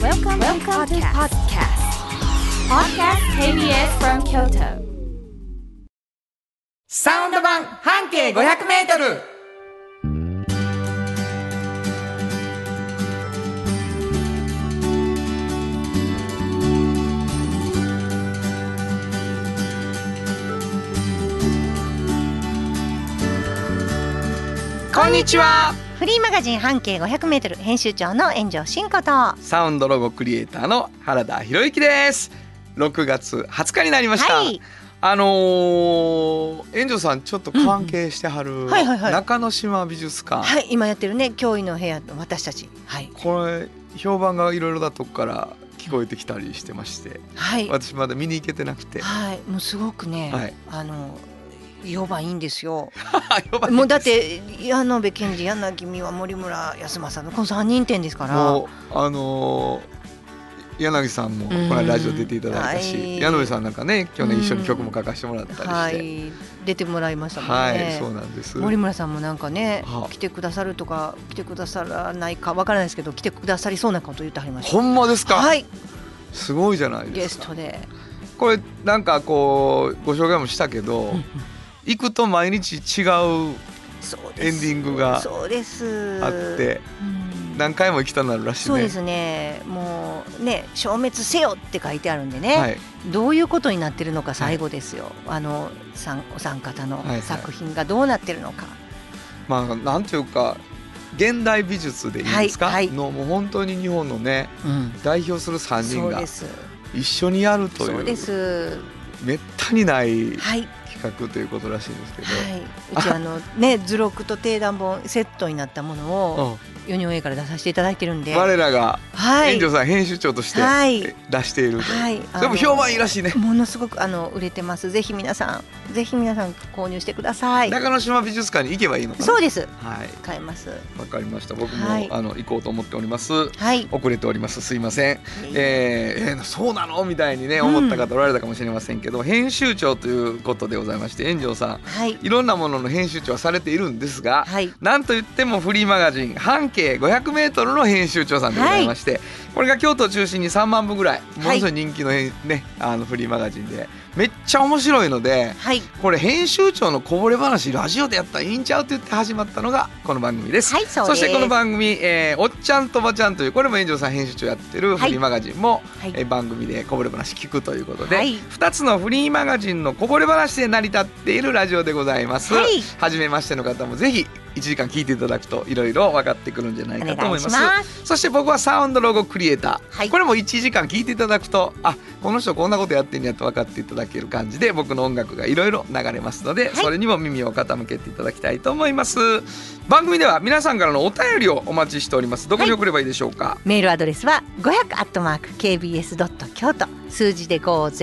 Welcome to podcast KBS from Kyoto. サウンド版半径500メートル。こんにちは。 フリーマガジン半径 500m 編集長の炎上真子とサウンドロゴクリエイターの原田博之です。6月20日になりました、 はい。 炎上さんちょっと関係してはる、 はいはいはい中之島美術館、 はい、今やってるね、驚異の部屋の私たち。はい。 これ評判がいろいろなとこから聞こえてきたりしてまして、 はい。 私まだ見に行けてなくて、 はい。もうすごくね、 はい評判いいんですよ。 評判いいです。 もうだって矢野部健二、柳美和、森村康政のこの3人展ですから。 もう柳さんもこの間ラジオ出ていただいたし、 はい、 柳部さんなんかね去年一緒に曲も書かせてもらったりして、 はい、出てもらいましたもんね。 はい、そうなんです。 森村さんもなんかね、 はあ、 来てくださるとか来てくださらないかわからないですけど、来てくださりそうなこと言ってはりました。 ほんまですか。 はい、 すごいじゃないゲですか。 ストでこれなんかこうご紹介もしたけど、行くと毎日違うエンディングがあって、何回も行きたなるらしいね。 そうですね。もうね、消滅せよって書いてあるんでね、 はい、 どういうことになってるのか最後ですよ、はい、お三方の作品がどうなってるのか、 まあなんていうか現代美術でいいですか、 はいはい、 のもう本当に日本のね、代表する3人が一緒にやるという、 そうです。 めったにない、 はい、 企画ということらしいんですけど、 はい、うちね図録と定談本セットになったものをユニオン A から出させていただいてるんで、 我らが炎上さん編集長として出していると、 はい、 それも評判いいらしいね。 ものすごく売れてます。ぜひ皆さん購入してください。 中之島美術館に行けばいいのかな。 そうです、 はい、 買えます。 わかりました。僕も、 はい、 行こうと思っております、 はい、 遅れております。すいません。そうなのみたいにね思った方おられたかもしれませんけど、編集長ということでございまして、炎上さん、 はい、 いろんなものの編集長はされているんですが、 はい、 なんといってもフリーマガジン半径 500m の編集長さんでございまして、はい、これが京都を中心に3万部ぐらいものすごい人気の、ね、フリーマガジンでめっちゃ面白いので、 はい、 これ編集長のこぼれ話ラジオでやったらいいんちゃうって言って始まったのがこの番組です、 はい、そしてこの番組、おっちゃんとばちゃんという、これも炎上さん編集長やってるフリーマガジンも、はい、番組でこぼれ話聞くということで、はい、2つのフリーマガジンのこぼれ話で成り立っているラジオでございます、はい、初めましての方もぜひ1時間聞いていただくといろいろ分かってくるんじゃないかと思います。そして僕はサウンドロゴクリエイター、はい、これも1時間聞いていただくと、あ、この人こんなことやってんやと分かっていただける感じで僕の音楽がいろいろ流れますので、はい、それにも耳を傾けていただきたいと思います。番組では皆さんからのお便りをお待ちしております。どこに送ればいいでしょうか。はい、 メールアドレスは 500@kbs.kyoto、 数字で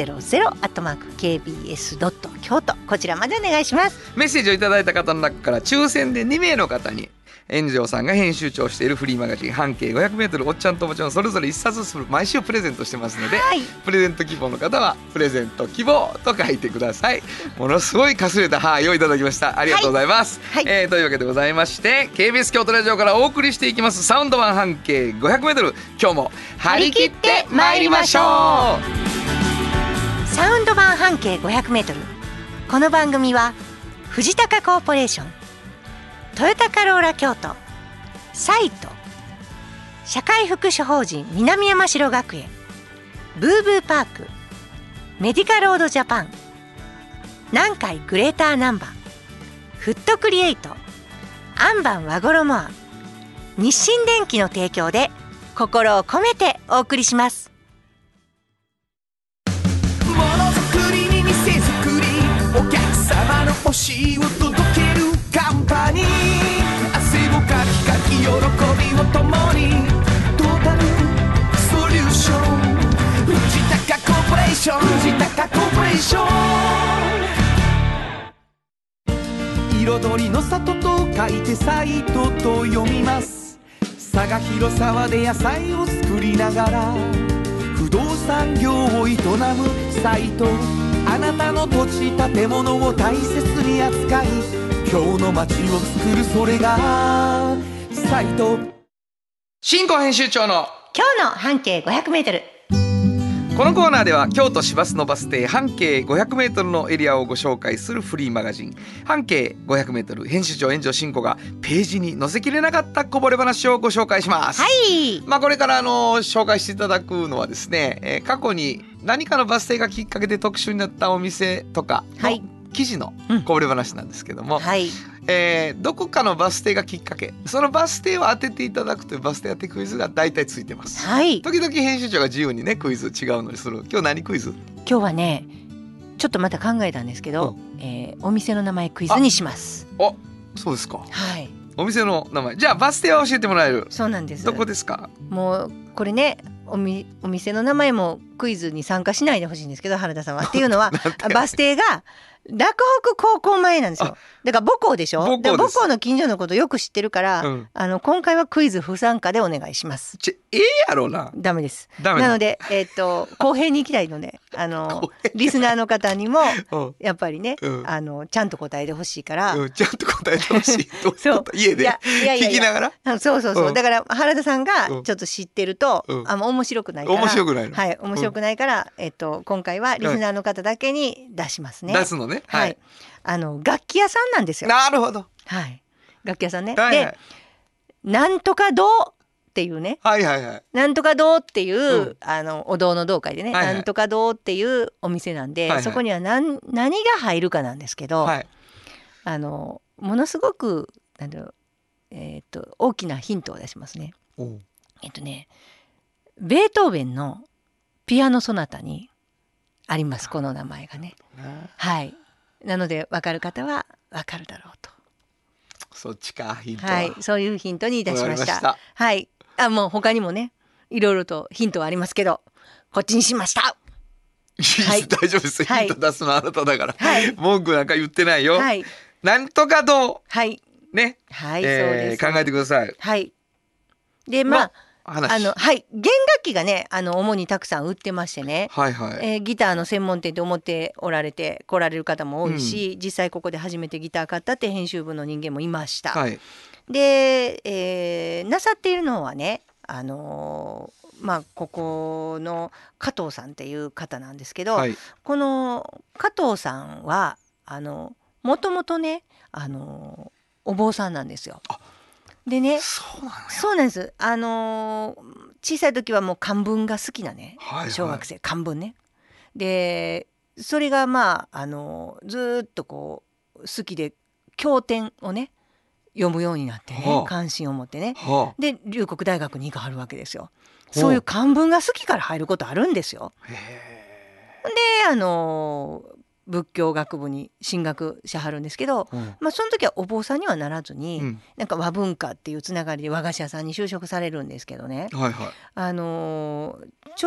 500@kbs.kyoto、 こちらまでお願いします。 メッセージをいただいた方の中から抽選で2名の方に炎上さんが編集長しているフリーマガジン半径 500m おっちゃんとおばちゃんそれぞれ1冊ずつ毎週プレゼントしてますので、はい、プレゼント希望の方はプレゼント希望と書いてください。ものすごいかすれたはいをいただきました。ありがとうございます、はいはい、というわけでございまして、 KBS 京都ラジオからお送りしていきますサウンド版半径 500m、 今日も張り切ってまいりましょう。 サウンド版半径 500m、 この番組は藤高コーポレーション、トヨタカローラ京都、サイト、社会福祉法人南山城学園、ブーブーパーク、メディカロードジャパン、南海グレーターナンバー、フットクリエイト、アンバン和衣アン、日清電機の提供で心を込めてお送りします。 ものづくりに店づくり、お客様の欲しいを届けるカンパニー、汗をかきかき喜びを共に、トータルソリューション、藤高コーポレーション、藤高コーポレーション。彩りの里と書いてサイトと読みます。佐賀広沢で野菜を作りながら不動産業を営むサイト、あなたの土地建物を大切に扱い、今日の街を作る、それがサイト。 新庫編集長の今日の半径500メートル。 このコーナーでは京都市バスのバス停半径500メートルのエリアをご紹介するフリーマガジン半径500メートル、編集長円城真子がページに載せきれなかったこぼれ話をご紹介します。 はい。 これから紹介していただくのはですね、過去に何かのバス停がきっかけで特集になったお店とかの記事のこぼれ話なんですけども、 はい。 どこかのバス停がきっかけ、そのバス停を当てていただくというバス停当てクイズが大体ついてます。 はい。 時々編集長が自由にねクイズ違うのにする。今日何クイズ？ 今日はねちょっとまた考えたんですけど、お店の名前クイズにします。 あ、そうですか。 はい。 お店の名前、じゃあバス停は教えてもらえる？ そうなんです。 どこですか？ もうこれねお店の名前もクイズに参加しないでほしいんですけど、原田さんはっていうのはバス停が洛北高校前なんですよ。だから母校でしょ。母校の近所のことよく知ってるから、今回はクイズ不参加でお願いします。 やろうな。 ダメです。なので公平に行きたいのでリスナーの方にもやっぱりね、ちゃんと答えてほしいから、 ちゃんと答えてほしい。そう家で聞きながら。 そう、だから原田さんがちょっと知ってると面白くないから、面白くないから今回はリスナーの方だけに出しますね。 出すのね。 はい。楽器屋さんなんですよ。 なるほど。 はい。楽器屋さんね。で、なんとか堂っていうね。なんとか堂っていう、お堂の堂会でね、なんとか堂っていうお店なんで、そこには何が入るかなんですけど、ものすごく大きなヒントを出しますね。ベートーベンのピアノソナタにあります、この名前がね。はい。なので分かる方は分かるだろうと。 そっちか、ヒントは。 はい、そういうヒントにいたしました。はい。もう他にもねいろいろとヒントはありますけど、こっちにしました。はい、 大丈夫です。ヒント出すのあなただから。文句なんか言ってないよ。なんとか堂。ね。はい、そうです。考えてください。 はい。で弦楽器がね主にたくさん売ってましてね、ギターの専門店で思って来られる方も多いし、実際ここで初めてギター買ったって編集部の人間もいました。で、なさっているのはねここの加藤さんっていう方なんですけど、この加藤さんはもともとねお坊さんなんですよ。でね、そうなんです。小さい時はもう漢文が好きなね、小学生漢文ね。でそれがずっとこう好きで経典をね読むようになってね、関心を持ってね、で龍谷大学に行かはるわけですよ。そういう漢文が好きから入ることあるんですよ。で仏教学部に進学しはるんですけど、その時はお坊さんにはならずに、なんか和文化っていうつながりで和菓子屋さんに就職されるんですけどね、ちょうど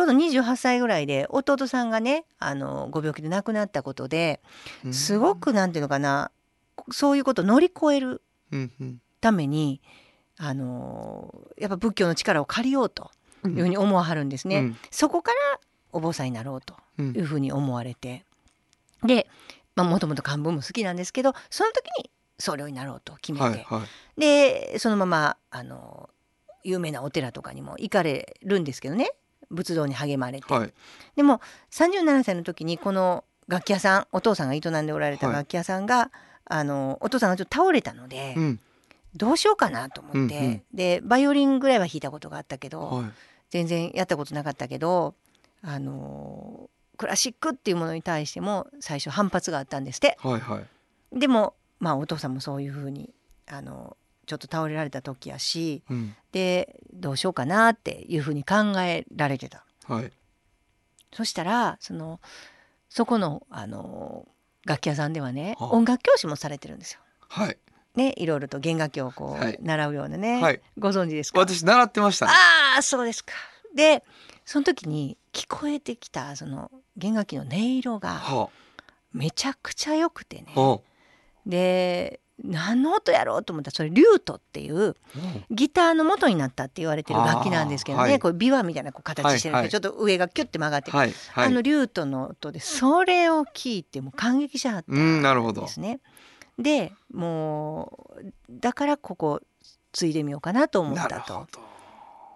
28歳ぐらいで弟さんがねご病気で亡くなったことですごくなんていうのかな、そういうことを乗り越えるためにやっぱ仏教の力を借りようというふうに思わはるんですね。そこからお坊さんになろうというふうに思われて、でもともと漢文も好きなんですけど、その時に僧侶になろうと決めて、でそのまま有名なお寺とかにも行かれるんですけどね、仏道に励まれて、でも37歳の時にこの楽器屋さん、お父さんが営んでおられた楽器屋さんが、お父さんがちょっと倒れたので、どうしようかなと思って、でバイオリンぐらいは弾いたことがあったけど、全然やったことなかったけどクラシックっていうものに対しても最初反発があったんですって。でもお父さんもそういうふうにちょっと倒れられた時やし、でどうしようかなっていうふうに考えられてた。そしたらそこの楽器屋さんではね、音楽教師もされてるんですよ。いろいろと弦楽器をこう習うようなね、ご存知ですか？ 私習ってましたね。 ああ、そうですか。でその時に聞こえてきたその弦楽器の音色がめちゃくちゃ良くてね、で何の音やろうと思ったら、それリュートっていうギターの元になったって言われてる楽器なんですけどね、これ琵琶みたいな形してるんで、ちょっと上がキュッて曲がってる、リュートの音で、それを聞いても感激しはったんですね。でもうだからここ継いでみようかなと思ったと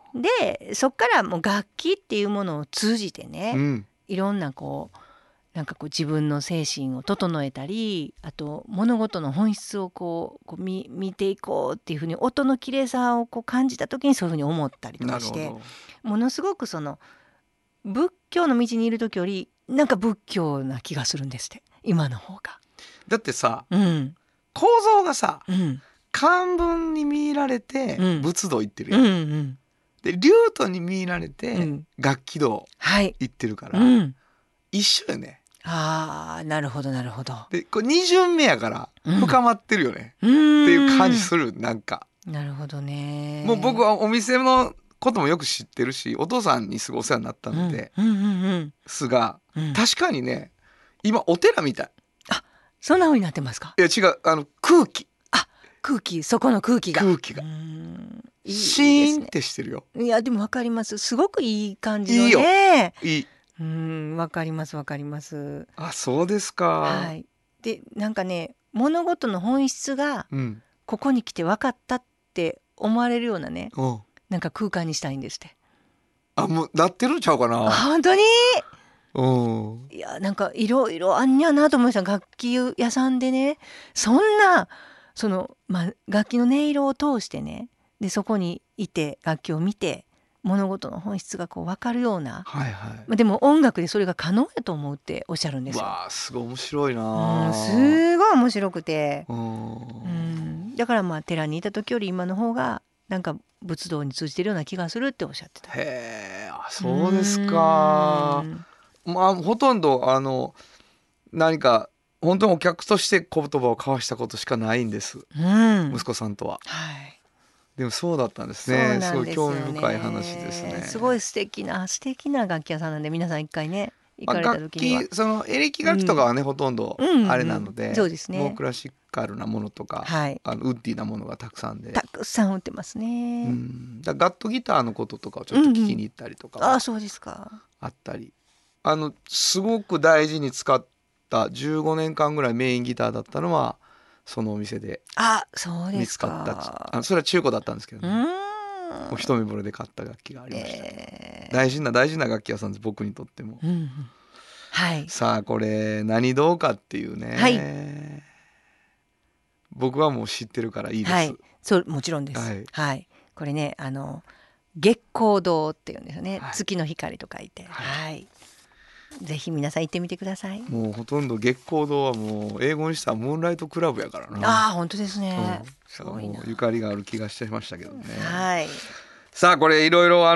でそっからもう楽器っていうものを通じてね、 うん、 いろんななんか自分の精神を整えたり、あと物事の本質を見ていこうっていうふうに、音の綺麗さを感じた時にそういうふうに思ったりとかして、ものすごくその仏教の道にいる時よりなんか仏教な気がするんですって、今の方が。 だってさ、 うん、 構造がさ、 うん、 漢文に見入られて仏道行ってるやん、 うんうん、 でリュートに見入られて楽器道行ってるから、 うん、 一緒よね。 あー、なるほどなるほど。 でこれ2巡目やから深まってるよね、っていう感じする。なんかなるほどね。 もう僕はお店のこともよく知ってるし、お父さんにすごいお世話になったので、すが、確かにね今お寺みたい。 あ、そんな風になってますか？ いや違う、空気、 そこの空気がいいですね、シーンってしてるよ。 いやでも分かります、すごくいい感じのね。 いい、 分かります分かります。 あ、そうですか。 はい。でなんかね、物事の本質がここに来て分かったって思われるようなね、なんか空間にしたいんですって。 あ、もうなってるんちゃうかな。 本当に。 いやなんかいろいろあんにゃなと思いました。楽器屋さんでね、そんな楽器の音色を通してね、でそこにいて楽器を見て物事の本質が分かるような、でも音楽でそれが可能やと思うっておっしゃるんですよ。 わあ、すごい面白いな。 すごい面白くて、だから寺にいた時より今の方がなんか仏道に通じてるような気がするっておっしゃってた。 へえ、そうですか。ほとんど何か本当にお客として言葉を交わしたことしかないんです、息子さんとは。でもそうだったんですね。すごい興味深い話ですね。 すごい素敵な楽器屋さんなんで、皆さん一回ね行かれた時には、 そのエレキ楽器とかはね、ほとんどあれなので、 そうですね、 もうクラシカルなものとか、ウッディなものがたくさんで、 たくさん売ってますね。 ガットギターのこととかをちょっと聞きに行ったりとか、 あ、そうですか。 あったり、すごく大事に使った15年間ぐらいメインギターだったのはそのお店で見つかった。それは中古だったんですけどね、もう一目惚れで買った楽器がありました、大事な楽器屋さんです、僕にとっても。さあこれ何堂かっていうね、僕はもう知ってるからいいです。 そう、もちろんです。これね、月光堂っていうんですよね、月の光と書いて。ぜひ皆さん行ってみてください。 もうほとんど月光堂はもう英語にしたらムーンライトクラブやからな。 本当ですね、すごいな。 ゆかりがある気がしてましたけどね。さあこれいろいろ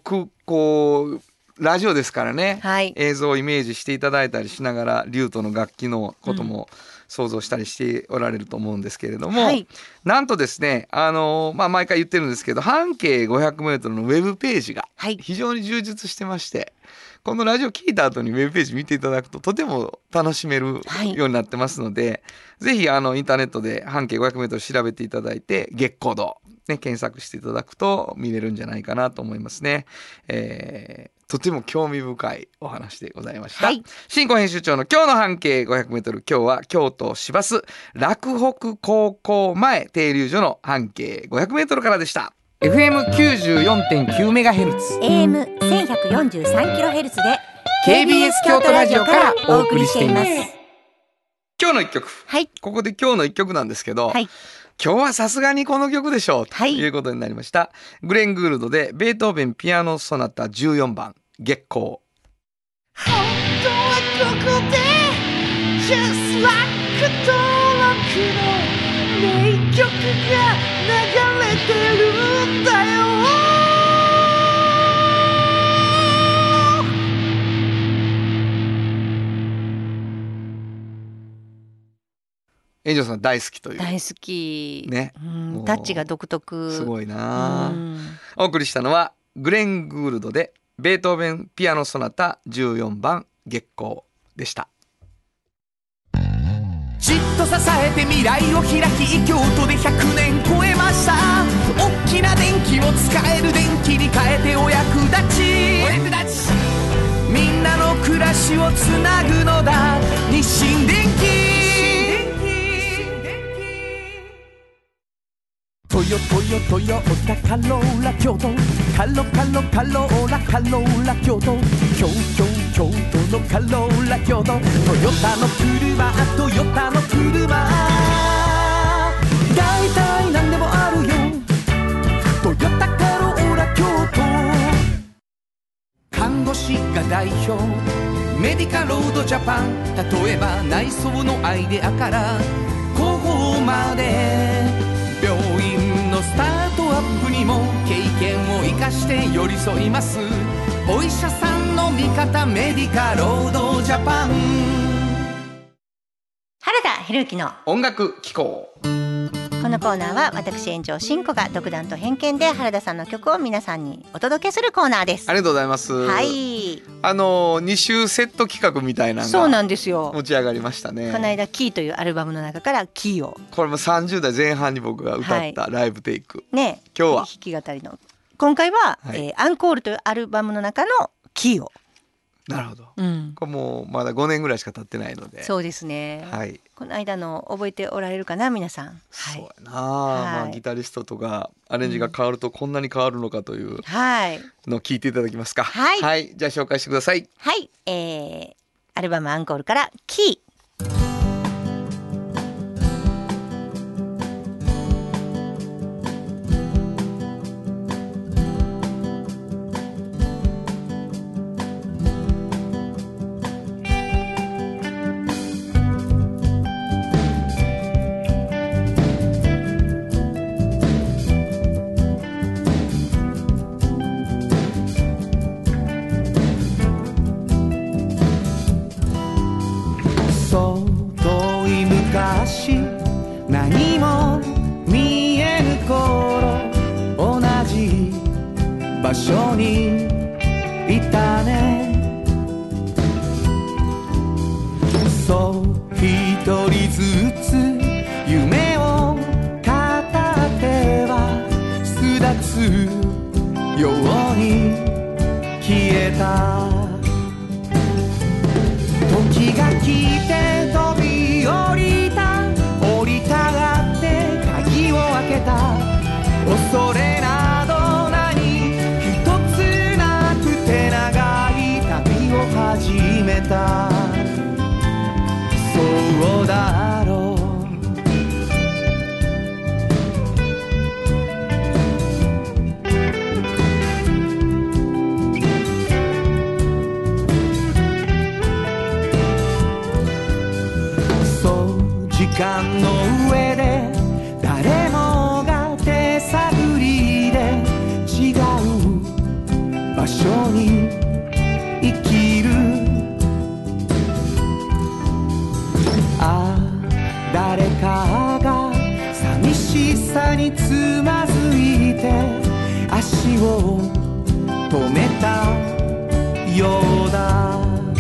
ラジオですからね、映像をイメージしていただいたりしながらリュートの楽器のことも想像したりしておられると思うんですけれども、なんとですね、毎回言ってるんですけど、半径 500m のウェブページが非常に充実してまして、このラジオ聞いた後にウェブページ見ていただくととても楽しめるようになってますので、ぜひインターネットで半径 500m 調べていただいて、月光堂、検索していただくと見れるんじゃないかなと思いますね。とても興味深いお話でございました。新庫編集長の今日の半径 500m、 今日は京都市バス洛北高校前停留所の半径 500m からでした。FM94.9MHz、 AM1143kHz で KBS 京都ラジオからお送りしています。今日の一曲、ここで今日の一曲なんですけど、今日はさすがにこの曲でしょうということになりました。グレン・グールドでベートーベンピアノソナタ14番月光。 本当はここで Just like 登録の名曲が流れてるんだよ。 エンジョルさん大好きという。 大好きね、 タッチが独特。 すごいな。お送りしたのはグレン・グールドでベートーベンピアノソナタ14番月光でした。 じっと支えて未来を開き、京都で100年超えました。大きな電気を使える電気に変えてお役立ち、みんなの暮らしをつなぐのだ日清電気。トヨタカローラ京都、 カロカロカローラカローラ京都、京都京都のカローラ京都、トヨタの車トヨタの車、だいたいなんでもあるよ、トヨタカローラ京都。看護師が代表メディカロードジャパン、例えば内装のアイデアから広報まで、病院のスタートアップにも経験を生かして寄り添います。お医者さんの味方メディカロードジャパン。 原田博之の音楽機構。 このコーナーは私園長しんこが独断と偏見で原田さんの曲を皆さんにお届けするコーナーです。 ありがとうございます。 はい、 2週セット企画みたいなのがそうなんですよ、 持ち上がりましたね。 この間キーというアルバムの中からキーを、 これも30代前半に僕が歌ったライブテイク、 ね、 今日は弾き語りの、今回は、アンコールというアルバムの中のキーを。 なるほど、 うん、 これもうまだ5年ぐらいしか経ってないので。 そうですね、 はい、 この間の覚えておられるかな皆さん。はい、 そうやな、まあ、ギタリストとかアレンジが変わるとこんなに変わるのかというのを聞いていただきますか。 はい、 はい、じゃあ紹介してください。 はい、アルバムアンコールからキー。 何も見えぬ頃、同じ場所にいたね。そう一人ずつ夢を片手は巣立つように消えた。時が来て飛び降りた、降りたがって鍵を開けた。恐れなど何一つなくて長い旅を始めた。そうだろう、時間の上で誰もが手探りで違う場所に生きる。ああ、誰かが寂しさにつまずいて足を止めたようだ。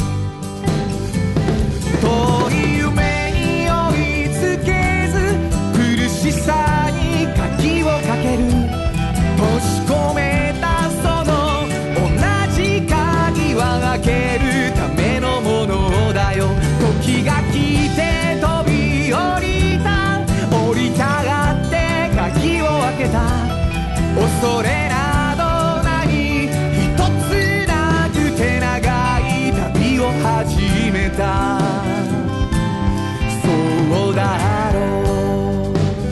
遠い夢に追いつけず苦しさに鍵をかける。閉じ込めたその同じ鍵は開けるためのものだよ。時が来て飛び降りた、降りたがって鍵を開けた。恐れなど何一つなくて長い旅を始めた。そうだろ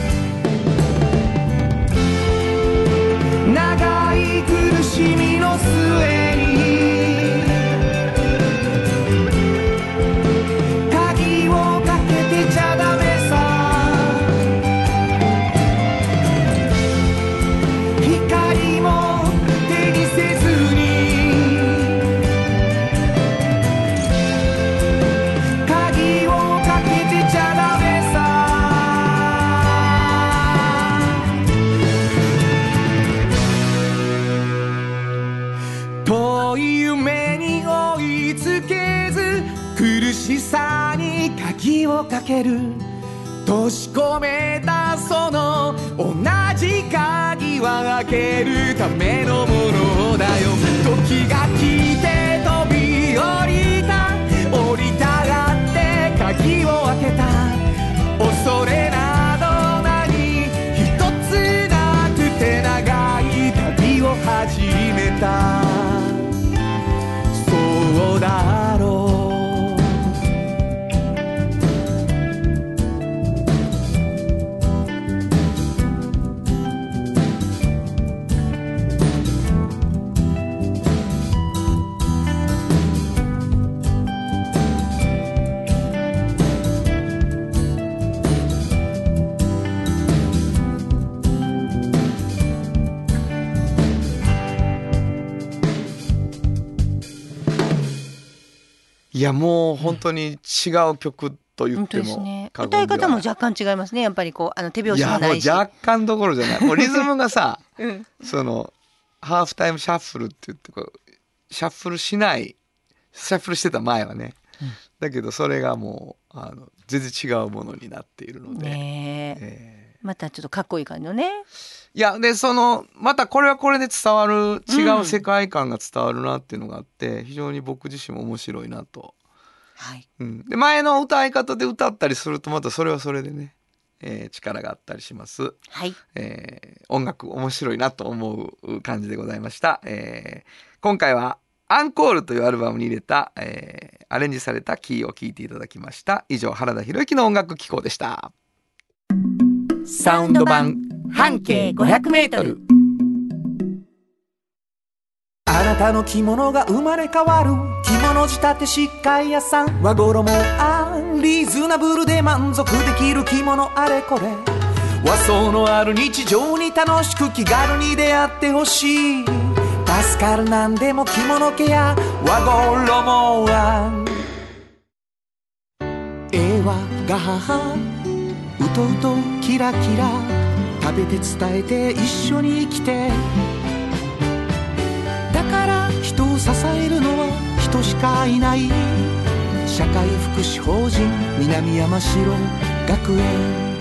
う、長い苦しみの末に鍵をかけてちゃダメさ。光も手にせずに鍵をかけてちゃダメさ。遠い夢に追いつけず苦しさに鍵をかける。閉じ込めたその同じ鍵は開けるためのものだよ。時が来て飛び降りた、降りたがって鍵を開けた。恐れなど何一つなくて長い旅を始めた。 だろう。 いやもう本当に違う曲と言っても、 ね、歌い方も若干違いますね。やっぱりこう手拍子もないし。 いやもう若干どころじゃない。もうリズムがさ、そのハーフタイムシャッフルって言ってこうシャッフルしないシャッフルしてた前はね、だけどそれがもう全然違うものになっているので、 ねまたちょっとかっこいい感じのね。 いやでまたこれはこれで伝わる違う世界観が伝わるなっていうのがあって、非常に僕自身も面白いなと、はいで前の歌い方で歌ったりするとまたそれはそれでね、力があったりします、はい音楽面白いなと思う感じでございました、今回はアンコールというアルバムに入れた、アレンジされたキーを聴いていただきました。以上原田博之の音楽機構でした。 サウンド版半径500メートル。あなたの着物が生まれ変わる着物仕立て疾患屋さん。和衣リーズナブルで満足できる着物あれこれ。和装のある日常に楽しく気軽に出会ってほしい。助かるなんでも着物ケア和衣は絵はガハハうとうとキラキラ食べて伝えて一緒に生きて。だから人を支えるのは人しかいない社会福祉法人南山城学園。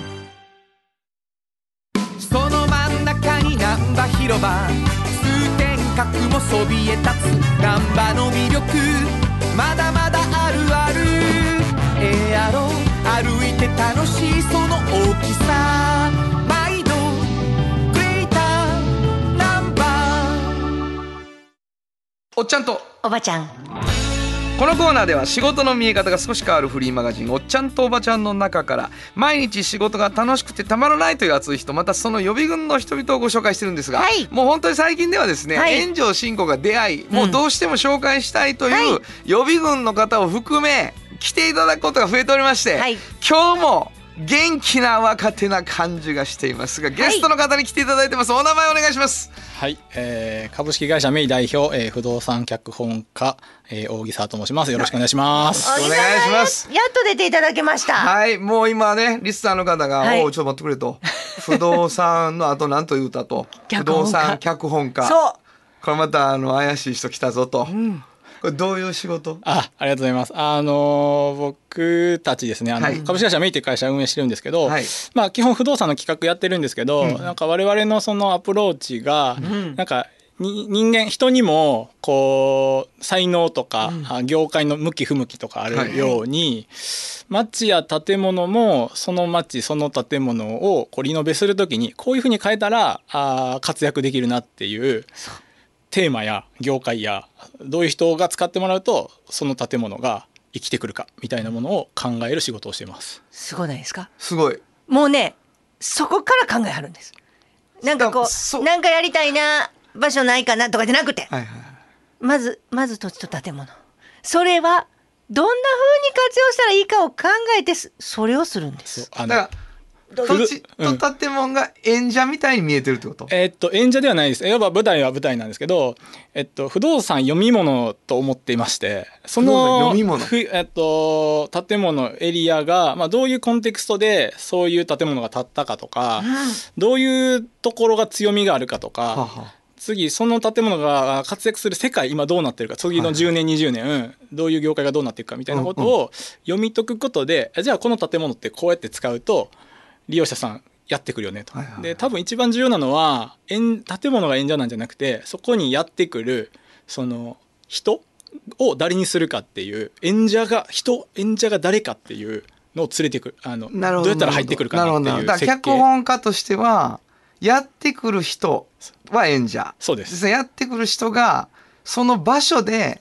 その真ん中に難波広場通天閣もそびえ立つ難波の魅力まだまだあるある。やろ歩いて楽しいその大きさ毎度グレーターナンバー。 おっちゃんとおばちゃん。 このコーナーでは仕事の見え方が少し変わるフリーマガジンおっちゃんとおばちゃんの中から毎日仕事が楽しくてたまらないという熱い人またその予備軍の人々をご紹介してるんですが、はい、もう本当に最近ではですね、はい、炎上進行が出会いもうどうしても紹介したいという予備軍の方を含め来ていただくことが増えておりまして、はい、今日も元気な若手な感じがしていますがゲストの方に来ていただいてます。お名前お願いします。 はい、株式会社メイ代表、不動産脚本家、大木沢と申します。よろしくお願いします。 お願いします。 やっと出ていただけました。 はい、もう今ねリスナーの方が、はい、おちょっと待ってくれと不動産の後何と言うたと不動産脚本家そうこれまた怪しい人来たぞと、これどういう仕事？ ありがとうございます。僕たちですねはい、株式会社メイという会社を運営してるんですけど、はい、基本不動産の企画やってるんですけど、なんか我々のそのアプローチが、なんか人にもこう才能とか、業界の向き不向きとかあるように、街や建物もその街その建物をこうリノベするときにこういうふうに変えたら活躍できるなっていうテーマや業界やどういう人が使ってもらうとその建物が生きてくるかみたいなものを考える仕事をしています。 すごいないですか？ すごい。 もうねそこから考えはるんです。なんかこうなんかやりたいな場所ないかなとかじゃなくて、はいはい、まず土地と建物それはどんな風に活用したらいいかを考えてそれをするんです。 だから土地と建物が演者みたいに見えてるってこと？ 演者ではないです。いわば舞台は舞台なんですけど、不動産読み物と思っていまして、その読み物、建物エリアが、どういうコンテクストでそういう建物が建ったかとか、どういうところが強みがあるかとか、次その建物が活躍する世界今どうなってるか、次の10年20年どういう業界がどうなっていくかみたいなことを読み解くことで、じゃあこの建物ってこうやって使うと利用者さんやってくるよねと、で多分一番重要なのは建物が演者なんじゃなくて、そこにやってくるその人を誰にするかっていう、演者が誰かっていうのを連れてくる、どうやったら入ってくるかなっていう設計。 だから脚本家としてはやってくる人は演者、 そうです。 やってくる人がその場所で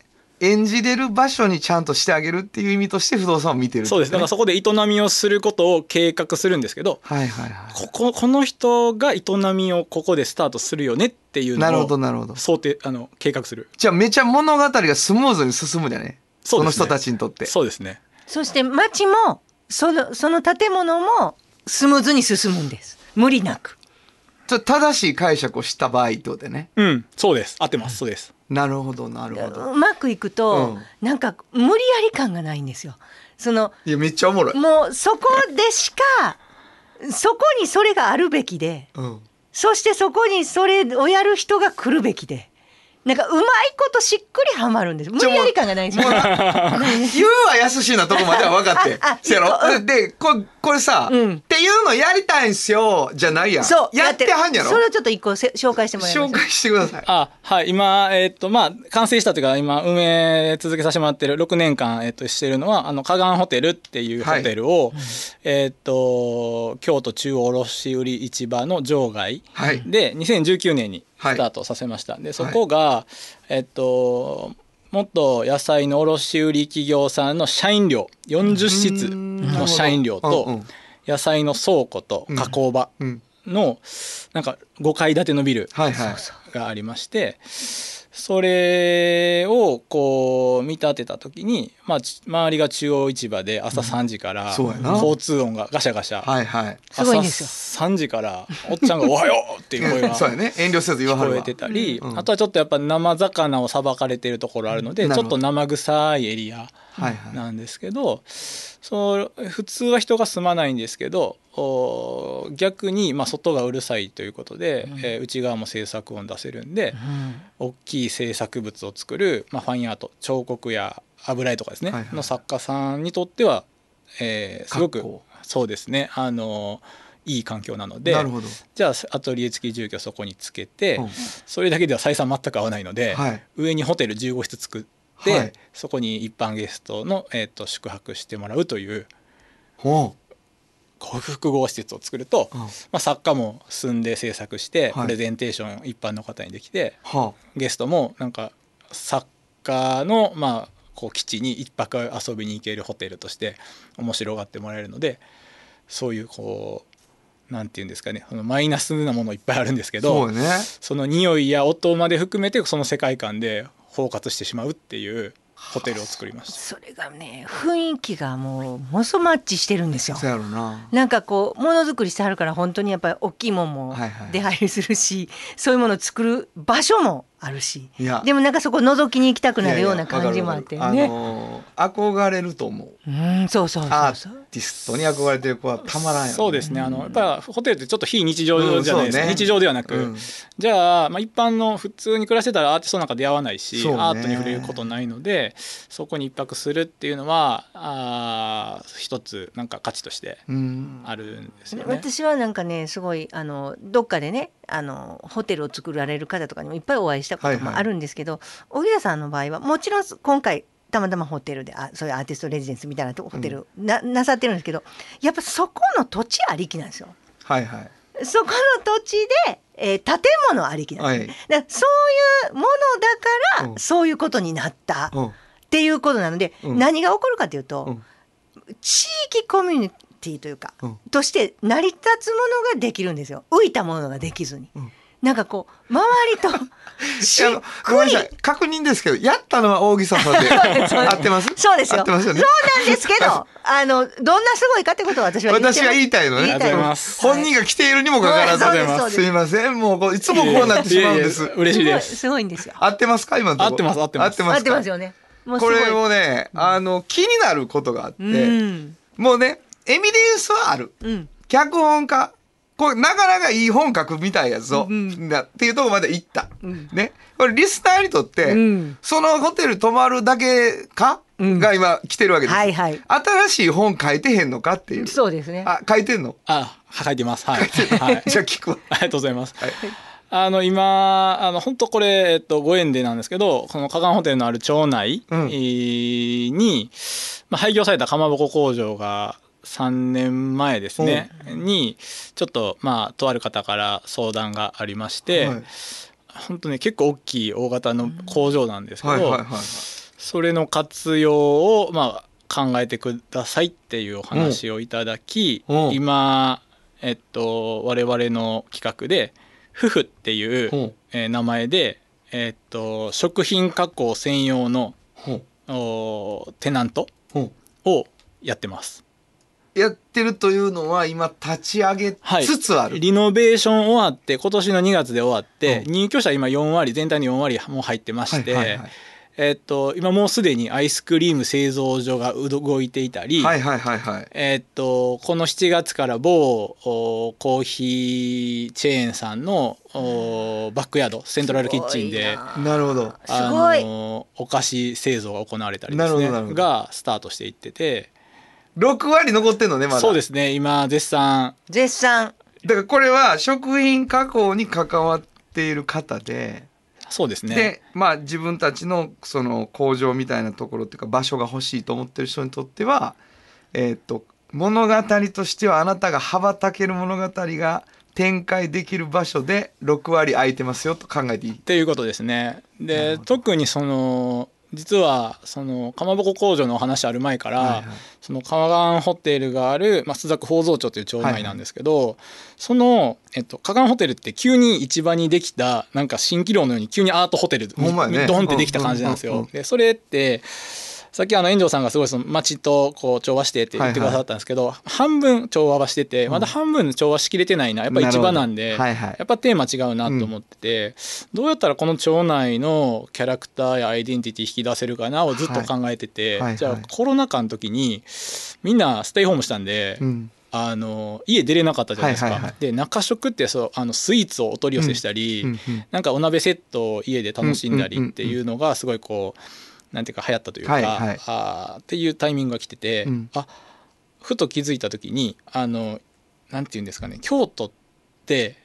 演じれる場所にちゃんとしてあげるっていう意味として不動産を見てる、ね、 そうです。だからそこで営みをすることを計画するんですけど、 はいはいはい、 この人が営みをここでスタートするよねっていうのを想定計画する。 じゃあめちゃ物語がスムーズに進むんだね。その人たちにとって。 そうですね。 そして町もその建物もスムーズに進むんです。無理なく。 正しい解釈をした場合ってことでね。 うん、そうです。合ってます。そうです。 なるほどなるほど。 うまくいくと、なんか無理やり感がないんですよ。 いやめっちゃおもろい。 もうそこでしかそこにそれがあるべきで、そしてそこにそれをやる人が来るべきで。なんかうまいことしっくりはまるんです。無理やり感がないんですよ。言うは優しいなとこまでは分かって。せやろ。でこれさ、っていうのやりたいんすよじゃないやん。 そうやってはんやろ。 それをちょっと一個紹介してもらいます。 紹介してください。 はい。今完成したというか今運営続けさせてもらってる6年間してるのは河岸ホテルっていうホテルを、京都中央卸売市場の場外で2019年にスタートさせました。でそこが、もっと野菜の卸売企業さんの社員寮40室の社員寮と野菜の倉庫と加工場のなんか5階建てのビルがありまして、それをこう見立てた時に、周りが中央市場で朝3時から交通音がガシャガシャ、 すごいんですよ。 朝3時からおっちゃんが「おはよう!」っていう声がそうやね、遠慮せず言わはるわ聞こえてたり、あとはちょっとやっぱ生魚をさばかれてるところあるので、ちょっと生臭いエリアなんですけど、普通は人が住まないんですけど、逆に外がうるさいということで、内側も制作音出せるんで、大きい制作物を作る、ファインアート、彫刻や油絵とかですね、の作家さんにとっては、すごくそうですね、いい環境なので、じゃあアトリエ付き住居そこにつけて、それだけでは採算全く合わないので、上にホテル15室作って、そこに一般ゲストの、宿泊してもらうという複合施設を作ると、作家も住んで制作してプレゼンテーション一般の方にできて、ゲストもなんか作家のこう基地に一泊遊びに行けるホテルとして面白がってもらえるので、そういうこうなんていうんですかね、マイナスなものいっぱいあるんですけど、その匂いや音まで含めてその世界観で包括してしまうっていうホテルを作りました。 それがね、雰囲気がもうそマッチしてるんですよ。 そうやろな。 なんかこうものづくりしてはるから、本当にやっぱり大きいもんも出入りするし、そういうものを作る場所もあるし、でもなんかそこ覗きに行きたくなるような感じもあってね、 憧れると思う。 そうアーティストに憧れてる子はたまらんよね。 そうですね。やっぱホテルってちょっと非日常じゃないですか、日常ではなく、じゃあ、一般の普通に暮らしてたらアーティストなんか出会わないし、アートに触れることないので、そこに一泊するっていうのは一つなんか価値としてあるんですよね。 私はなんかね、すごいどっかでね、ホテルを作られる方とかにもいっぱいお会いしたこともあるんですけど、荻田さんの場合はもちろん今回たまたまホテルでそういうアーティストレジデンスみたいなホテル なさってるんですけど、やっぱそこの土地ありきなんですよ。そこの土地で、建物ありきなんです、だからそういうものだからそういうことになったっていうことなので、何が起こるかというと、地域コミュニティというか、として成り立つものができるんですよ。浮いたものができずに、なんかこう周りとしっくり確認ですけど、やったのは大木さんで合ってます？ そうですよ。 合ってますよね。 そうなんですけど、どんなすごいかってことを私は言いたいのね。本人が来ているにもかかわらず、すいません、もういつもこうなってしまうんです。 嬉しいです。 すごいんですよ。 合ってますか今のところ？ 合ってますよね。 これをね、気になることがあって、もうね、エミデンスはある。脚本家。これなかなかいい本書くみたいやぞ、っていうところまで行った、ね、これリスナーにとって、そのホテル泊まるだけか、が今来てるわけです、新しい本書いてへんのかっていう。 そうですね。 書いてんの？ 書いてます。じゃあ聞くわ。 ありがとうございます。今本当これ、ご縁でなんですけど、この河岸ホテルのある町内に、廃業されたかまぼこ工場が3年前ですね、にちょっととある方から相談がありまして、本当ね結構大きい大型の工場なんですけど、 それの活用をまあ考えてくださいっていうお話をいただき、今我々の企画で夫婦っていう名前で食品加工専用のテナントをやってます。 やってるというのは今立ち上げつつある、 リノベーション終わって今年の2月で終わって、入居者今4割全体の4割もう入ってまして、今もうすでにアイスクリーム製造所が動いていたり、この7月から某コーヒーチェーンさんのバックヤードセントラルキッチンでお菓子製造が行われたりですねがスタートしていってて、 6割残ってんのねまだ。 そうですね、今絶賛だからこれは食品加工に関わっている方で、 そうですね。 でまあ自分たちのその工場みたいなところっていうか場所が欲しいと思ってる人にとっては、物語としてはあなたが羽ばたける物語が展開できる場所で6割空いてますよと考えていいっていうことですね。で特に実はそのかまぼこ工場のお話ある前から、その川岸ホテルがある、須坂宝蔵町という町内なんですけど、その、川岸ホテルって急に市場にできたなんか蜃気楼のように急にアートホテルドンってできた感じなんですよ。でそれってさっき炎上さんがすごいその町とこう調和してって言ってくださったんですけど、半分調和はしててまだ半分調和しきれてないな、やっぱ市場なんで、やっぱテーマ違うなと思ってて、どうやったらこの町内のキャラクターやアイデンティティ引き出せるかなをずっと考えてて、じゃあコロナ禍の時にみんなステイホームしたんで、家出れなかったじゃないですか。で中食ってスイーツをお取り寄せしたり、なんかお鍋セットを家で楽しんだりっていうのがすごいこうなんていうか流行ったというか、っていうタイミングが来てて、ふと気づいた時になんていうんですかね、京都って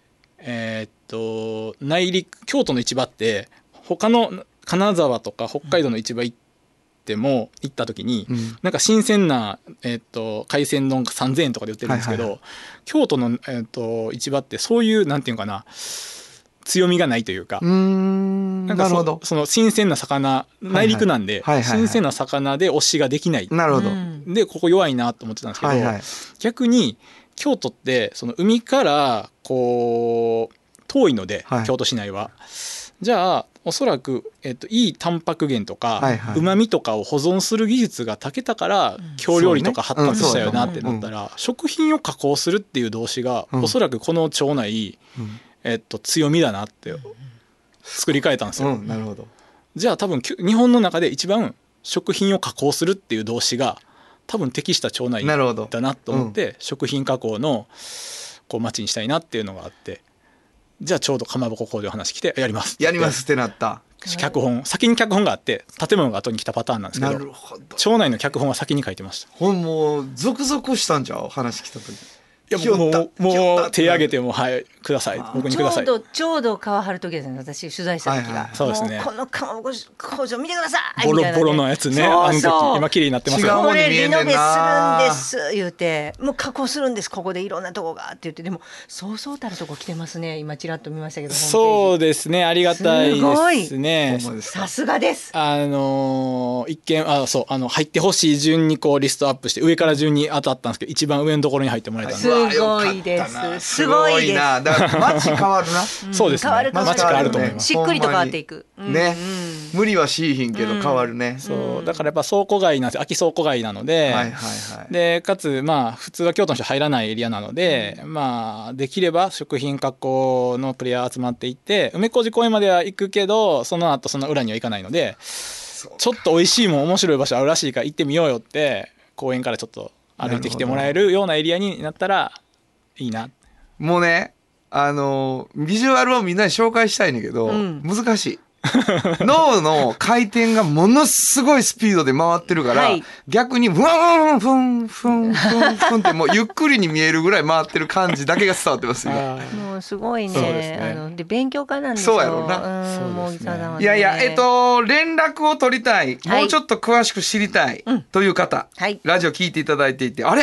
内陸京都の市場って他の金沢とか北海道の市場行った時に、なんか新鮮な、海鮮丼が3000円とかで売ってるんですけど、京都の、市場ってそういうなんていうかな強みがないというか、なんかその新鮮な魚、内陸なんで新鮮な魚で推しができない、でここ弱いなと思ってたんですけど、逆に京都ってその海からこう遠いので、京都市内はじゃあおそらく、いいタンパク源とかうまみとかを保存する技術が長けたから京料理とか発達したよなってなったら、食品を加工するっていう動詞がおそらくこの町内強みだなって作り変えたんですよ。じゃあ多分日本の中で一番食品を加工するっていう動詞が多分適した町内だなと思って、食品加工のこう町にしたいなっていうのがあって、じゃあちょうどかまぼこ工場の話来てやりますってなった。 先に脚本があって建物が後に来たパターンなんですけど、町内の脚本は先に書いてました。 もうゾクゾクしたんじゃう話来た時。 いやもう手挙げてもください、僕にください。 ちょうど川張る時ですね、私取材した時が。 そうですね。 このかまぼこ工場見てくださいボロボロのやつね。あの時今綺麗になってますよ。 これリノベするんです言うて、もう加工するんです、ここでいろんなとこがって言って、でもそうそうたるとこ来てますね。今ちらっと見ましたけど。 そうですね、ありがたいですね。 さすがです。 一見入ってほしい順にこうリストアップして上から順に当たったんですけど、一番上のところに入ってもらえたんで。 すごいです。すごいです。 だから街変わるな。 そうですね。街変わると思います。 しっくりと変わっていく。 ね。無理はしいひんけど変わるね。 そうだからやっぱ倉庫街なんですよ。空き倉庫街なので、でかつ普通は京都の人入らないエリアなので、できれば食品加工のプレイヤー集まっていって梅小路公園までは行くけど、その後その裏には行かないので、ちょっと美味しいもん面白い場所あるらしいから行ってみようよって公園からちょっと歩いてきてもらえるようなエリアになったらいいな。 もうね、ビジュアルをみんなに紹介したいねんけど、難しい。脳の回転がものすごいスピードで回ってるから、逆にブワンフンフンフンフンってもうゆっくりに見えるぐらい回ってる感じだけが伝わってますよ。 もうすごいね。で勉強家なんですよ。 そうやろうな。いやいや、連絡を取りたい、もうちょっと詳しく知りたいという方、ラジオ聞いていただいていて、あれ、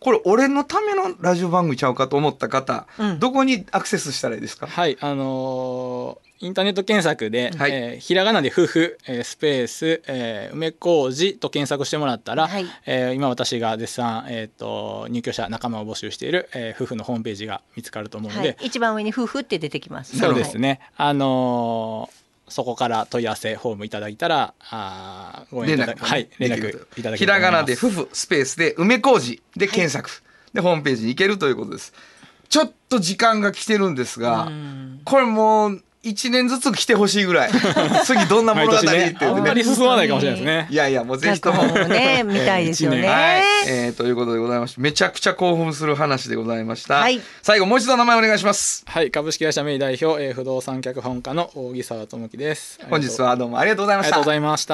これ俺のためのラジオ番組ちゃうかと思った方、どこにアクセスしたらいいですか？ はい、インターネット検索で、ひらがなで夫婦、スペース、梅小路と検索してもらったら、今私が絶賛、入居者仲間を募集している、夫婦のホームページが見つかると思うので、 一番上に夫婦って出てきます。 そうですね、そこから問い合わせフォームいただいたらご連絡いただけると思います。 ひらがなで夫婦スペースで梅小路で検索、でホームページに行けるということです。ちょっと時間が来てるんですが、これもう1年ずつ来てほしいぐらい次どんな物語って言ってね、 あんまり進まないかもしれないですね。 いやいやもうぜひともね見たいですよね。 ということでございまして、めちゃくちゃ興奮する話でございました。最後もう一度名前お願いします。 はい、株式会社メイ代表、不動産脚本家の扇沢智樹です。 本日はどうもありがとうございました。 ありがとうございました。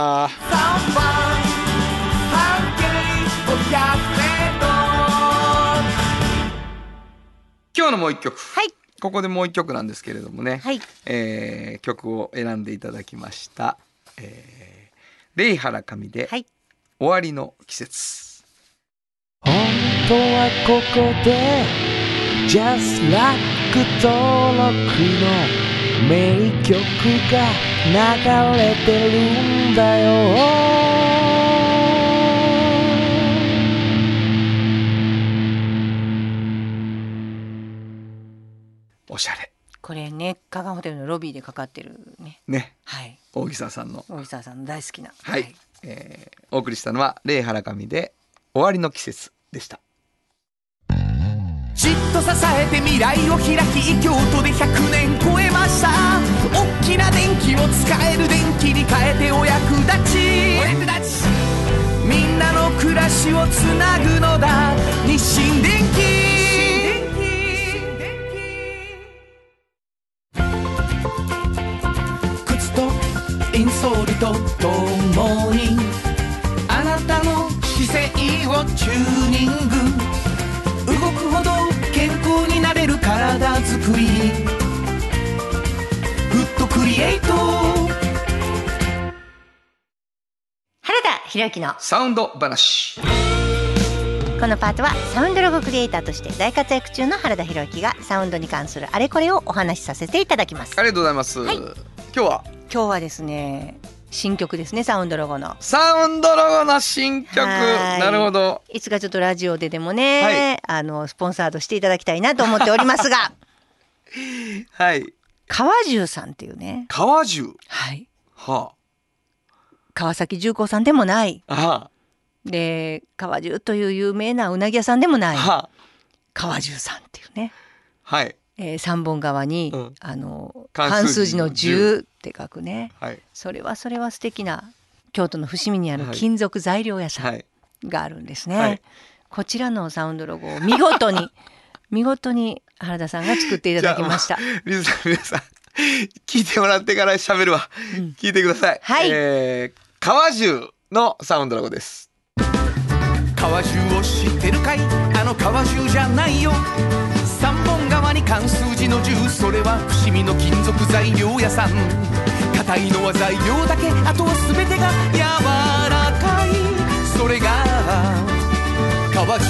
今日のもう一曲、ここでもう一曲なんですけれどもね、曲を選んでいただきました、レイハラカミで、終わりの季節。 本当はここで Just Like 登録の名曲が流れてるんだよ。 おしゃれ。 これね、加賀ホテルのロビーでかかってるね。 大木沢さんの大好きな。 お送りしたのはレイハラカミで終わりの季節でした。 じっと支えて未来を開き、京都で100年超えました。大きな電気を使える電気に変えてお役立ち、みんなの暮らしをつなぐのだ、日清電気。靴とインソールとともにあなたの姿勢をチューニング、動くほど健康になれる体づくり、フットクリエイト。 原田博之のサウンド話。 このパートはサウンドロゴクリエイターとして大活躍中の原田博之がサウンドに関するあれこれをお話しさせていただきます。 ありがとうございます、今日はですね、 新曲ですね。サウンドロゴの新曲。なるほど。 いつかちょっとラジオででもね、スポンサードしていただきたいなと思っておりますが川中さんっていうね。 川中。 川崎重工さんでもない。で川中という有名なうなぎ屋さんでもない。川中さんっていうね。3本側に、漢数字の10って書くね、それは素敵な京都の伏見にある金属材料屋さんがあるんですね、こちらのサウンドロゴを見事に原田さんが作っていただきました。 皆さん聞いてもらってから喋るわ、聞いてください。川中のサウンドロゴです。 川中を知ってるかい、あの川中じゃないよ。3本側に漢数字の10、それは伏見の金属材料屋さん。硬いのは材料だけ、あとは全てが柔らかい、それが川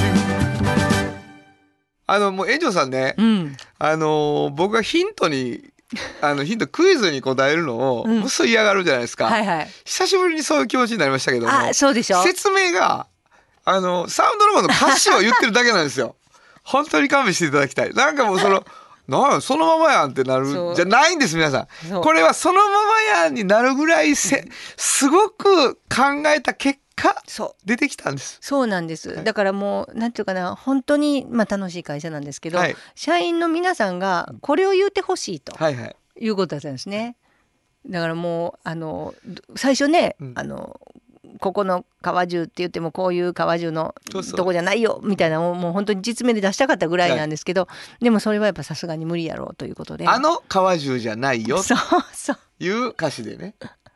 中。 もう園長さんね、僕がヒントクイズに答えるのをもっそ嫌がるじゃないですか、久しぶりにそういう気持ちになりましたけども、 そうでしょ。 説明がサウンドロゴの歌詞を言ってるだけなんですよ。本当に勘弁していただきたい。なんかもうそのままやんってなるじゃないんです。皆さん、これはそのままやんになるぐらいすごく考えた結果出てきたんです。 そうなんです、だからもうなんていうかな、本当に楽しい会社なんですけど、社員の皆さんがこれを言ってほしいということだったんですね。だからもう最初ね、ここの川中って言ってもこういう川中のとこじゃないよみたいな、もう本当に実名で出したかったぐらいなんですけど、でもそれはやっぱさすがに無理やろうということで、 川中じゃないよという歌詞でね、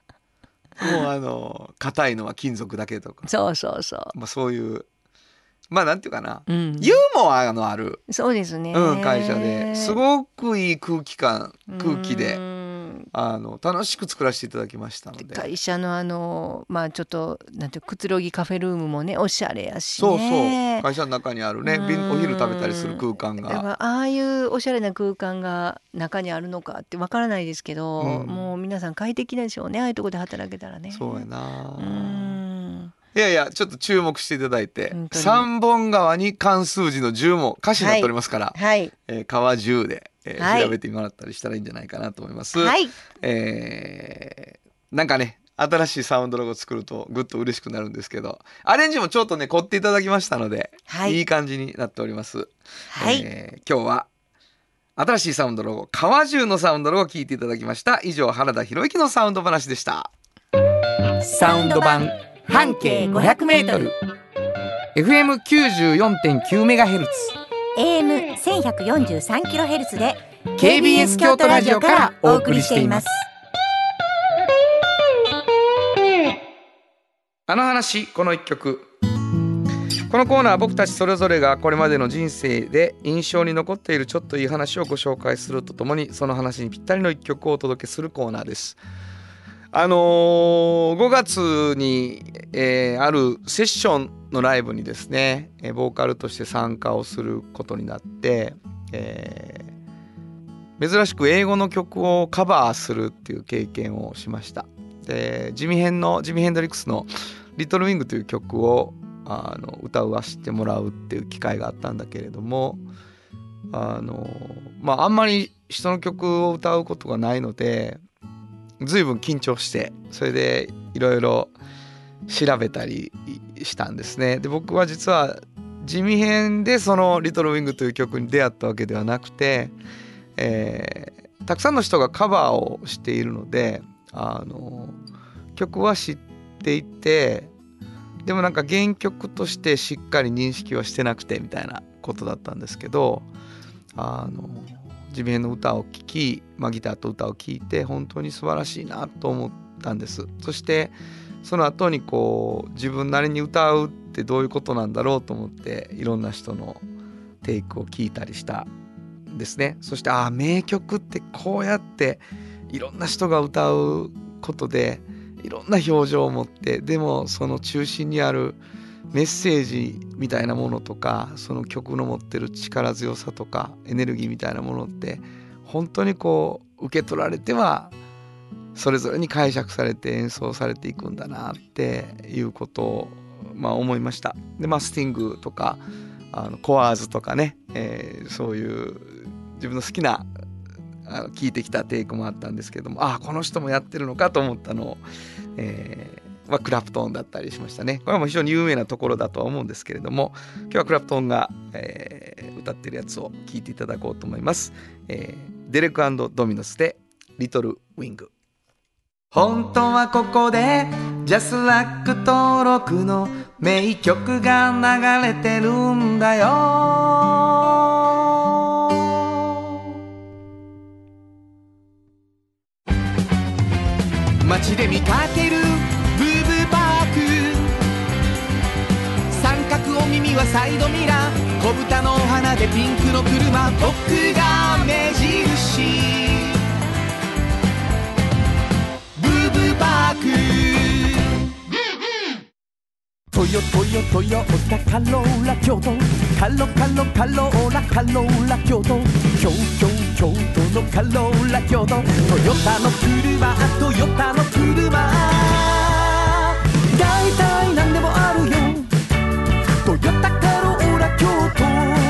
もう硬いのは金属だけとか、そういうなんていうかな、ユーモアのあるそうですね、 会社ですごくいい空気で楽しく作らせていただきましたので、 会社のちょっとなんてくつろぎカフェルームもねおしゃれやしね。 そう会社の中にあるねお昼食べたりする空間が、 だからああいうおしゃれな空間が中にあるのかってわからないですけど、もう皆さん快適でしょうね、ああいうとこで働けたらね。 そうやな。いやいやちょっと注目していただいて、三本川に漢数字の10も歌詞になっておりますから、川10で、調べてもらったりしたらいいんじゃないかなと思います。なんかね新しいサウンドロゴ作るとぐっと嬉しくなるんですけど、アレンジもちょっとね凝っていただきましたので、いい感じになっております。今日は新しいサウンドロゴ川10のサウンドロゴを聞いていただきました。以上原田博之のサウンド話でした。 サウンド版半径 500m FM94.9MHz AM1143kHz で KBS 京都ラジオからお送りしています。 あの話この一曲。このコーナーは僕たちそれぞれがこれまでの人生で印象に残っているちょっといい話をご紹介するとともに、その話にぴったりの一曲をお届けするコーナーです。5月に、あるセッションのライブにですね、ボーカルとして参加をすることになって、珍しく英語の曲をカバーするっていう経験をしました。でジミ・ヘンドリックスのリトルウィングという曲を歌わせてもらうっていう機会があったんだけれども、あんまり人の曲を歌うことがないので随分緊張して、それでいろいろ調べたりしたんですね。で僕は実はジミヘンでそのリトルウィングという曲に出会ったわけではなくて、たくさんの人がカバーをしているので曲は知っていて、でもなんか原曲としてしっかり認識はしてなくてみたいなことだったんですけど、ジミヘンの歌を聴き、ギターと歌を聴いて本当に素晴らしいなと思ったんです。そしてその後に自分なりに歌うってどういうことなんだろうと思っていろんな人のテイクを聞いたりしたんですね。そして名曲ってこうやっていろんな人が歌うことでいろんな表情を持って、でもその中心にあるメッセージみたいなものとか、その曲の持ってる力強さとかエネルギーみたいなものって本当に受け取られてはそれぞれに解釈されて演奏されていくんだなっていうことを思いました。でスティングとかコアーズとかね、そういう自分の好きな聞いてきたテイクもあったんですけども、この人もやってるのかと思ったのを、クラプトンだったりしましたね。これはもう非常に有名なところだとは思うんですけれども、今日はクラプトンが、歌ってるやつを聞いていただこうと思います。デレク&ドミノスでリトルウィング。 本当はここでジャスラック登録の名曲が流れてるんだよ。街で見かけるブーブーパーク、三角お耳はサイドミラー、小豚の花でピンクの車、僕が目印、ブーブーパーク。トヨタカローラ京都、カローラ京都、京都のカローラ京都、トヨタの車大体何でもあるよ、トヨタカローラ京都。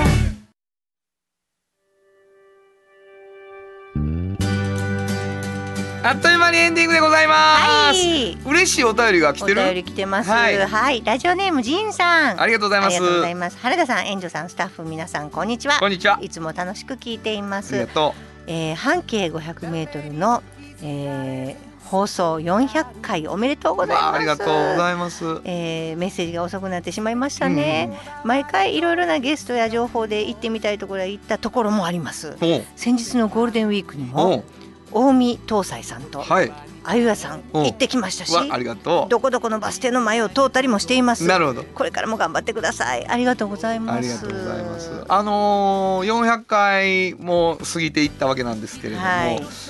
あっという間にエンディングでございます。嬉しいお便りが来てる。 お便り来てます。ラジオネームジンさん、 ありがとうございます。 ありがとうございます。原田さん、遠藤さん、スタッフ皆さん、こんにちは。 こんにちは。 いつも楽しく聞いています。 ありがとう。半径 500m の、放送400回おめでとうございます。 ありがとうございます。 メッセージが遅くなってしまいましたね。毎回いろいろなゲストや情報で行ってみたいところへ行ったところもあります。先日のゴールデンウィークにも近江東西さんと、あゆやさん行ってきましたし、 ありがとう。 どこどこのバス停の前を通ったりもしています。 なるほど。 これからも頑張ってください。ありがとうございます。 ありがとうございます。400回も過ぎていったわけなんですけれども、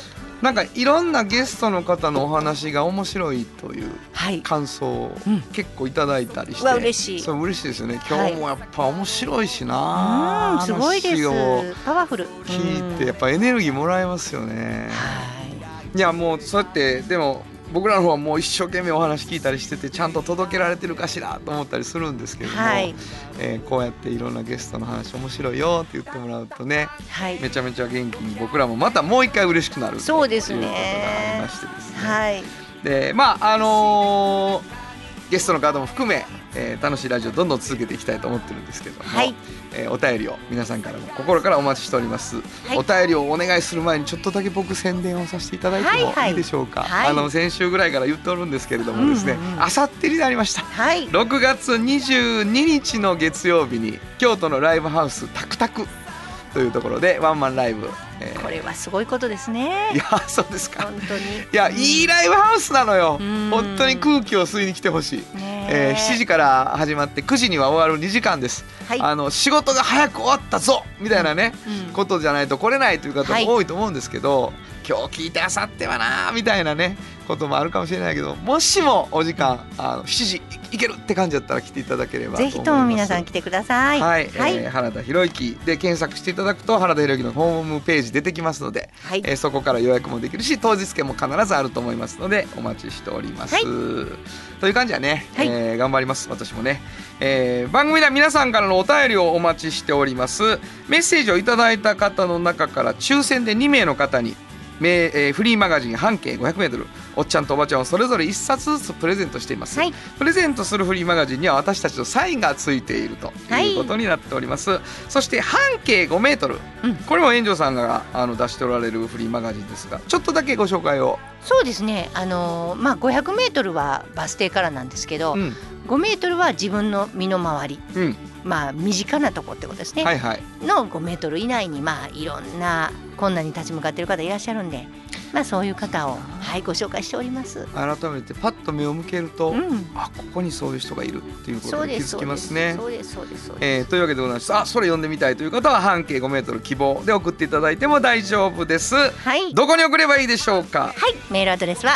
なんかいろんなゲストの方のお話が面白いという感想を結構いただいたりして、 嬉しい。 そう嬉しいですよね。今日もやっぱ面白いしな、 すごいです。パワフル。 聞いてやっぱエネルギーもらえますよね。いやもうそうやってでも僕らの方はもう一生懸命お話聞いたりしててちゃんと届けられてるかしらと思ったりするんですけども、こうやっていろんなゲストの話面白いよって言ってもらうとね、めちゃめちゃ元気に僕らもまたもう一回嬉しくなるそうですね。 ということがありましてですね、でまあゲストの方も含め、楽しいラジオどんどん続けていきたいと思ってるんですけども、お便りを皆さんからも心からお待ちしております、お便りをお願いする前にちょっとだけ僕宣伝をさせていただいてもいいでしょうか。先週ぐらいから言っておるんですけれどもですね、あさってになりました、6月22日の月曜日に京都のライブハウスタクタクというところでワンマンライブ、 これはすごいことですね。 いやそうですか。 本当にいやいいライブハウスなのよ。本当に空気を吸いに来てほしい。7時から始まって9時には終わる2時間です、仕事が早く終わったぞみたいなね、ことじゃないと来れないという方も多いと思うんですけど、今日聞いてあさってはなみたいなねこともあるかもしれないけど、もしもお時間7時いけるって感じだったら来ていただければと思います。 ぜひとも皆さん来てください。 原田博之で検索していただくと原田博之のホームページ出てきますので、そこから予約もできるし当日券も必ずあると思いますのでお待ちしております、という感じはね、頑張ります私もね、番組では皆さんからのお便りをお待ちしております。メッセージをいただいた方の中から抽選で2名の方にフリーマガジン半径 500m おっちゃんとおばちゃんをそれぞれ1冊ずつプレゼントしています、プレゼントするフリーマガジンには私たちのサインがついているということになっております、そして半径 5m、これも炎上さんが出しておられるフリーマガジンですがちょっとだけご紹介を。 そうですね、500m はバス停からなんですけど、5m は自分の身の回り、身近なとこってことですね、の5m以内にいろんな困難に立ち向かっている方いらっしゃるんで、そういう方を、ご紹介しております。 改めてパッと目を向けると、ここにそういう人がいるっていうことに気づきますね。 そうですそうですそうです。というわけでございます。それ読んでみたいという方は半径 5m 希望で送っていただいても大丈夫です、どこに送ればいいでしょうか。 メールアドレスは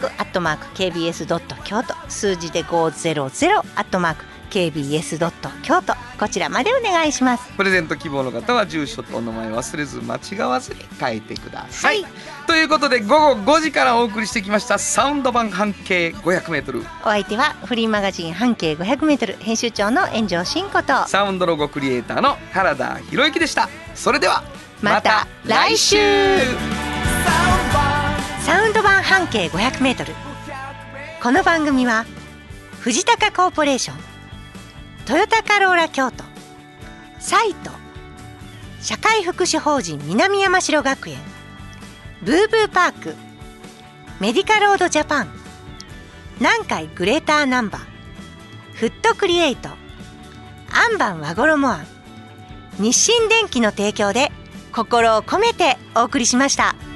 500@kbs.京都、数字で500@kbs.京都、こちらまでお願いします。 プレゼント希望の方は住所とお名前忘れず間違わずに書いてください、ということで午後5時からお送りしてきましたサウンド版半径 500m、 お相手はフリーマガジン半径 500m 編集長の炎上真子とサウンドロゴクリエイターの原田博之でした。それではまた来週。サウンド版半径 500m、 この番組は藤高コーポレーション、トヨタカローラ京都、サイト、社会福祉法人南山城学園、ブーブーパーク、メディカロードジャパン、南海グレーターナンバー、フットクリエイト、アンバン和衣あん、日清電機の提供で心を込めてお送りしました。